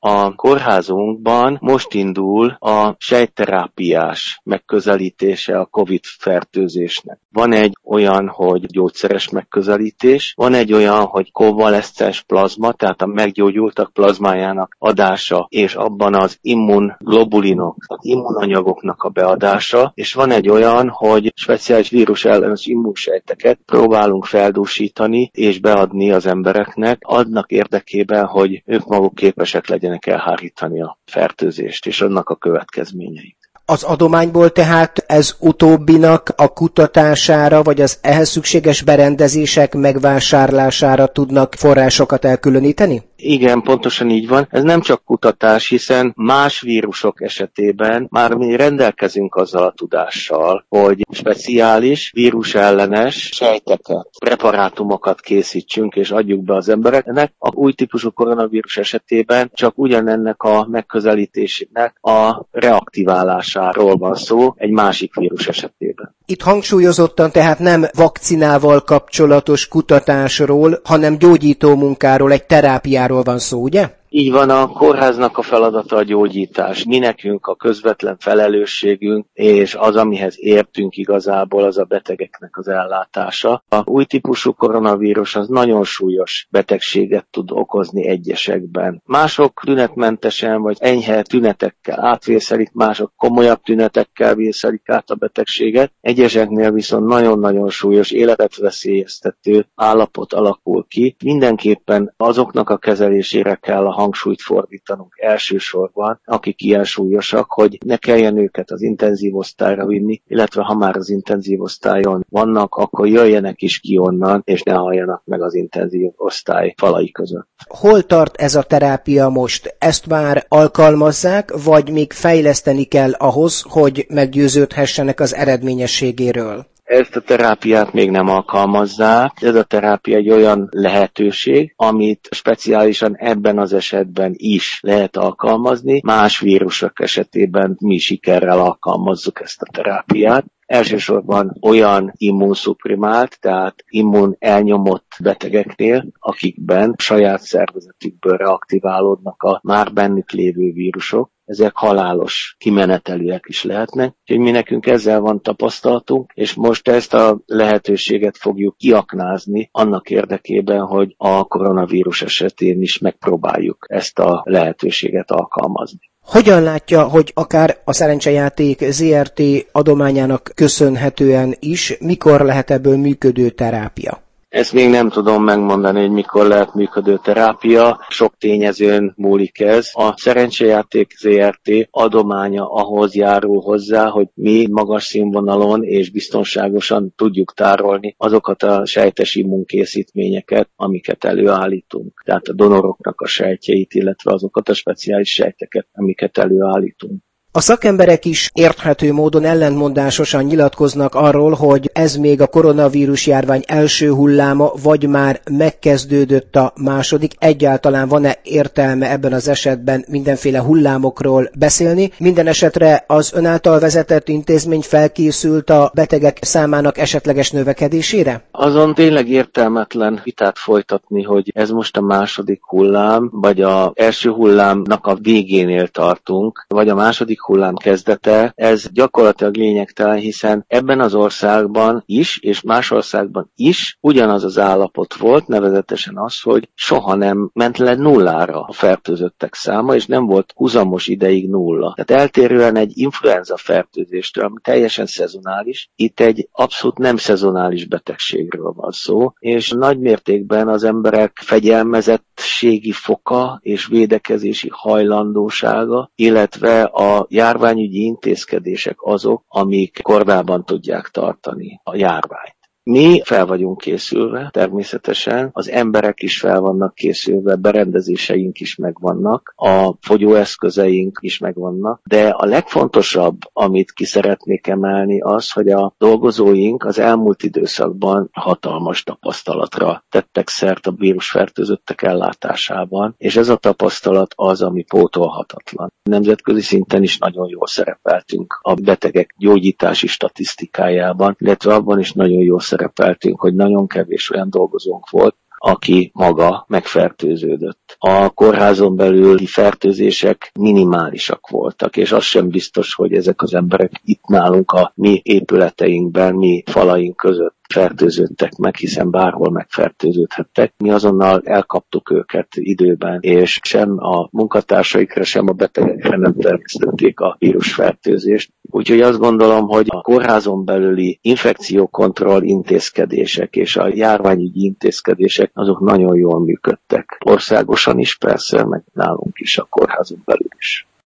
A kórházunkban most indul a sejtterápiás megközelítése a COVID-fertőzésnek. Van egy olyan, hogy gyógyszeres megközelítés, van egy olyan, hogy konvaleszcens plazma, tehát a meggyógyultak plazmájának adása, és abban az immunoglobulinok, az immunanyagoknak a beadása, és van egy olyan, hogy speciális vírus ellenes immunsejteket próbálunk feldúsítani és beadni az embereknek, annak érdekében, hogy ők maguk képesek legyenek elhárítani a fertőzést és annak a következményeit. Az adományból tehát ez utóbbinak a kutatására, vagy az ehhez szükséges berendezések megvásárlására tudnak forrásokat elkülöníteni? Igen, pontosan így van. Ez nem csak kutatás, hiszen más vírusok esetében már mi rendelkezünk azzal a tudással, hogy speciális vírusellenes sejteket, preparátumokat készítsünk és adjuk be az embereknek. A új típusú koronavírus esetében csak ugyanennek a megközelítésnek a reaktiválásáról van szó egy másik vírus esetében. Itt hangsúlyozottan tehát nem vakcinával kapcsolatos kutatásról, hanem gyógyító munkáról, egy terápiáról van szó, ugye? Így van, a kórháznak a feladata a gyógyítás. Mi nekünk a közvetlen felelősségünk, és az, amihez értünk igazából, az a betegeknek az ellátása. A új típusú koronavírus az nagyon súlyos betegséget tud okozni egyesekben. Mások tünetmentesen vagy enyhe tünetekkel átvészelik, mások komolyabb tünetekkel vészelik át a betegséget. Egyeseknél viszont nagyon-nagyon súlyos, életet veszélyeztető állapot alakul ki. Mindenképpen azoknak a kezelésére kell a hangsúlyt fordítanunk elsősorban, akik ilyen súlyosak, hogy ne kelljen őket az intenzív osztályra vinni, illetve ha már az intenzív osztályon vannak, akkor jöjjenek is ki onnan, és ne halljanak meg az intenzív osztály falai között. Hol tart ez a terápia most? Ezt már alkalmazzák, vagy még fejleszteni kell ahhoz, hogy meggyőződhessenek az eredményességéről? Ezt a terápiát még nem alkalmazzák. Ez a terápia egy olyan lehetőség, amit speciálisan ebben az esetben is lehet alkalmazni. Más vírusok esetében mi sikerrel alkalmazzuk ezt a terápiát. Elsősorban olyan immunszuprimált, tehát immun elnyomott betegeknél, akikben saját szervezetükből reaktiválódnak a már bennük lévő vírusok. Ezek halálos kimenetelűek is lehetnek. Úgyhogy mi nekünk ezzel van tapasztalatunk, és most ezt a lehetőséget fogjuk kiaknázni annak érdekében, hogy a koronavírus esetén is megpróbáljuk ezt a lehetőséget alkalmazni. Hogyan látja, hogy akár a Szerencsejáték ZRT adományának köszönhetően is, mikor lehet ebből működő terápia? Ezt még nem tudom megmondani, hogy mikor lehet működő terápia. Sok tényezőn múlik ez. A Szerencsejáték ZRT adománya ahhoz járul hozzá, hogy mi magas színvonalon és biztonságosan tudjuk tárolni azokat a sejtes immunkészítményeket, amiket előállítunk. Tehát a donoroknak a sejtjeit, illetve azokat a speciális sejteket, amiket előállítunk. A szakemberek is érthető módon ellentmondásosan nyilatkoznak arról, hogy ez még a koronavírus járvány első hulláma, vagy már megkezdődött a második. Egyáltalán van-e értelme ebben az esetben mindenféle hullámokról beszélni? Minden esetre az ön által vezetett intézmény felkészült a betegek számának esetleges növekedésére? Azon tényleg értelmetlen vitát folytatni, hogy ez most a második hullám, vagy az első hullámnak a végénél tartunk, vagy a második hullám kezdete, ez gyakorlatilag lényegtelen, hiszen ebben az országban is, és más országban is ugyanaz az állapot volt, nevezetesen az, hogy soha nem ment le nullára a fertőzöttek száma, és nem volt húzamos ideig nulla. Tehát eltérően egy influenza fertőzéstől, ami teljesen szezonális, itt egy abszolút nem szezonális betegségről van szó, és nagy mértékben az emberek fegyelmezettségi foka és védekezési hajlandósága, illetve a járványügyi intézkedések azok, amik kordában tudják tartani a járványt. Mi fel vagyunk készülve, természetesen, az emberek is fel vannak készülve, berendezéseink is megvannak, a fogyóeszközeink is megvannak, de a legfontosabb, amit ki szeretnék emelni, az, hogy a dolgozóink az elmúlt időszakban hatalmas tapasztalatra tettek szert a vírusfertőzöttek ellátásában, és ez a tapasztalat az, ami pótolhatatlan. Nemzetközi szinten is nagyon jól szerepeltünk a betegek gyógyítási statisztikájában, illetve abban is nagyon jól szerepeltünk, hogy nagyon kevés olyan dolgozónk volt, aki maga megfertőződött. A kórházon belüli fertőzések minimálisak voltak, és az sem biztos, hogy ezek az emberek itt nálunk a mi épületeinkben, mi falaink között fertőződtek meg, hiszen bárhol megfertőződhettek. Mi azonnal elkaptuk őket időben, és sem a munkatársaikra, sem a betegekre nem terjesztették a vírusfertőzést. Úgyhogy azt gondolom, hogy a kórházon belüli infekciókontroll intézkedések és a járványügyi intézkedések azok nagyon jól működtek. Országosan is persze, meg nálunk is a kórházon belül is.